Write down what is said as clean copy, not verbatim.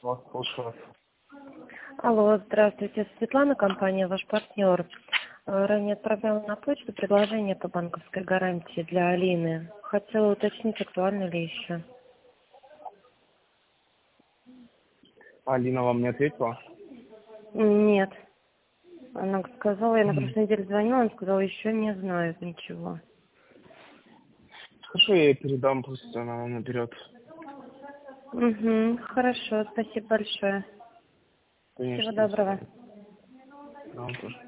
Вас слушаю. Алло, здравствуйте. Светлана, компания «Ваш партнер». Ранее отправляла на почту предложение по банковской гарантии для Алины. Хотела уточнить, актуально ли еще. Алина вам не ответила? Нет. Она сказала, я на прошлой неделе звонила, она сказала, еще не знаю ничего. Хорошо, я ей передам, пусть она вам наберет. Угу, хорошо, спасибо большое. Конечно. Всего доброго. Вам тоже.